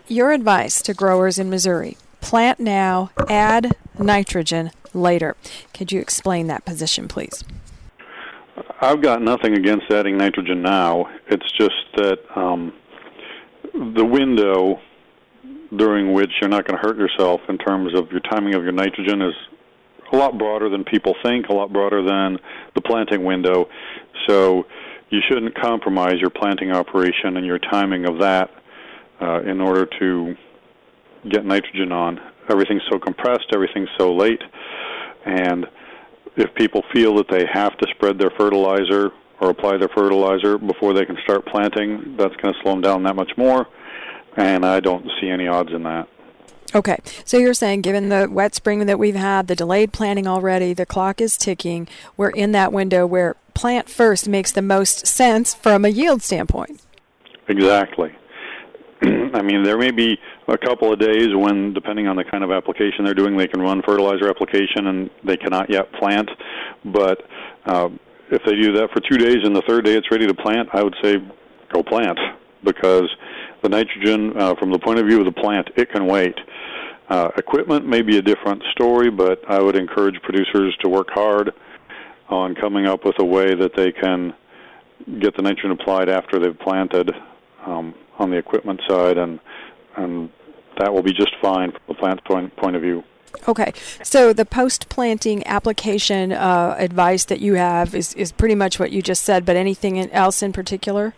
your advice to growers in Missouri: plant now, add nitrogen later. Could you explain that position, please? I've got nothing against adding nitrogen now. It's just that the window during which you're not going to hurt yourself in terms of your timing of your nitrogen is a lot broader than people think, a lot broader than the planting window. So you shouldn't compromise your planting operation and your timing of that in order to get nitrogen on. Everything's so compressed, everything's so late, and if people feel that they have to spread their fertilizer or apply their fertilizer before they can start planting, that's going to slow them down that much more, and I don't see any odds in that. Okay, so you're saying given the wet spring that we've had, the delayed planting already, the clock is ticking, we're in that window where plant first makes the most sense from a yield standpoint. Exactly. I mean, there may be a couple of days when, depending on the kind of application they're doing, they can run fertilizer application and they cannot yet plant. But if they do that for 2 days and the third day it's ready to plant, I would say go plant, because the nitrogen, from the point of view of the plant, it can wait. Equipment may be a different story, but I would encourage producers to work hard on coming up with a way that they can get the nitrogen applied after they've planted on the equipment side, and that will be just fine from the plant point of view. Okay, so the post-planting application advice that you have is pretty much what you just said, but anything else in particular?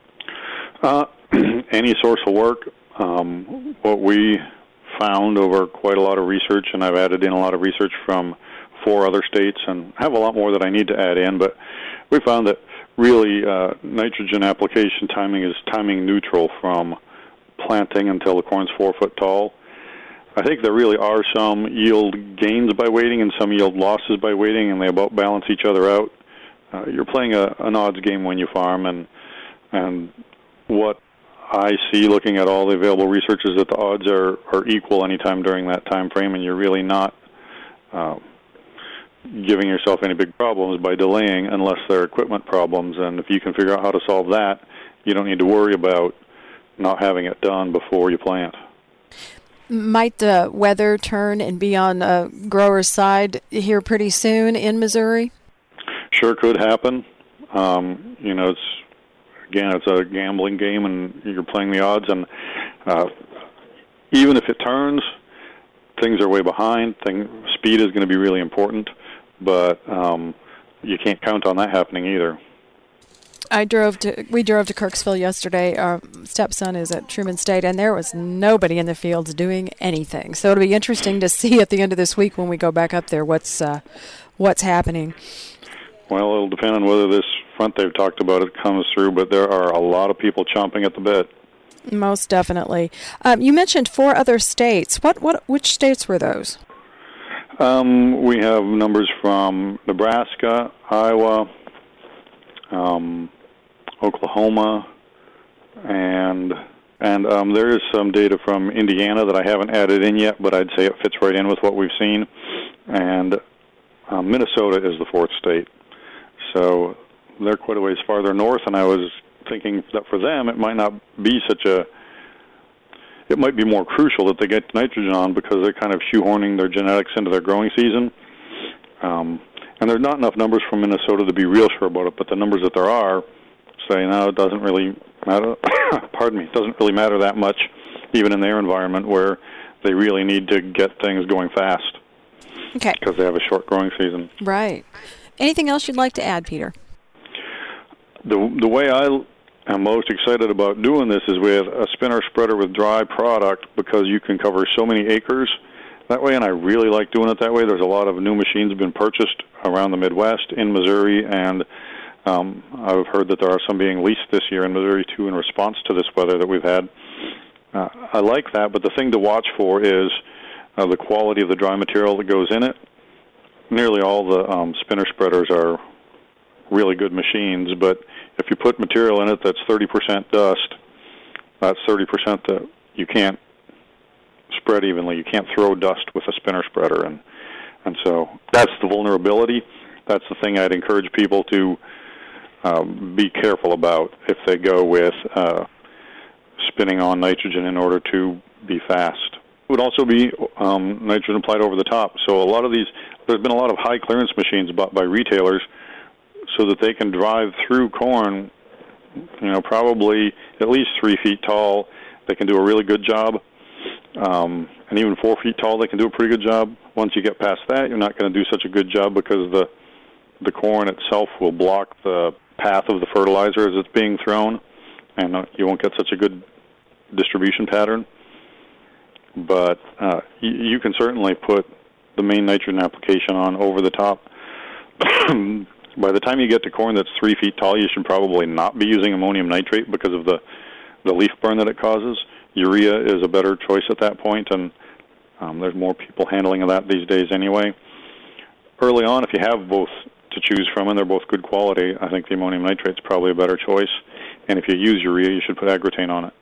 Any source of work. What we found over quite a lot of research, and I've added in a lot of research from 4 other states, and have a lot more that I need to add in, but we found that really nitrogen application timing is timing neutral from planting until the corn's 4 foot tall. I think there really are some yield gains by waiting and some yield losses by waiting, and they about balance each other out. You're playing an odds game when you farm, and what I see looking at all the available research is that the odds are equal anytime during that time frame, and you're really not giving yourself any big problems by delaying unless there are equipment problems. And if you can figure out how to solve that, you don't need to worry about not having it done before you plant. Might the weather turn and be on the grower's side here pretty soon in Missouri? Sure could happen. It's a gambling game, and you're playing the odds. And even if it turns, things are way behind. Speed is going to be really important, but you can't count on that happening either. We drove to Kirksville yesterday. Our stepson is at Truman State, and there was nobody in the fields doing anything. So it'll be interesting to see at the end of this week when we go back up there what's happening. Well, it'll depend on whether this front they've talked about it comes through, but there are a lot of people chomping at the bit. Most definitely. You mentioned 4 other states. Which states were those? We have numbers from Nebraska, Iowa, Oklahoma, and there is some data from Indiana that I haven't added in yet, but I'd say it fits right in with what we've seen. And Minnesota is the 4th state. So they're quite a ways farther north, and I was thinking that for them it might not be it might be more crucial that they get nitrogen on because they're kind of shoehorning their genetics into their growing season. And there's not enough numbers from Minnesota to be real sure about it, but the numbers that there are say, no, it doesn't really matter. It doesn't really matter that much, even in their environment where they really need to get things going fast. Okay. Because they have a short growing season. Right. Anything else you'd like to add, Peter? The way I am most excited about doing this is with a spinner spreader with dry product, because you can cover so many acres that way, and I really like doing it that way. There's a lot of new machines have been purchased around the Midwest, in Missouri, and I've heard that there are some being leased this year in Missouri, too, in response to this weather that we've had. I like that, but the thing to watch for is the quality of the dry material that goes in it. Nearly all the spinner spreaders are really good machines, but if you put material in it that's 30% dust, that's 30% that you can't spread evenly. You can't throw dust with a spinner spreader, and so that's the vulnerability. That's the thing I'd encourage people to be careful about if they go with spinning on nitrogen in order to be fast. It would also be nitrogen applied over the top. So there's been a lot of high clearance machines bought by retailers so that they can drive through corn, probably at least 3 feet tall. They can do a really good job. And even 4 feet tall, they can do a pretty good job. Once you get past that, you're not going to do such a good job because the corn itself will block the path of the fertilizer as it's being thrown, and you won't get such a good distribution pattern. But you can certainly put the main nitrogen application on over the top. By the time you get to corn that's 3 feet tall, you should probably not be using ammonium nitrate because of the leaf burn that it causes. Urea is a better choice at that point, and there's more people handling that these days anyway. Early on, if you have both to choose from and they're both good quality, I think the ammonium nitrate is probably a better choice. And if you use urea, you should put Agrotane on it.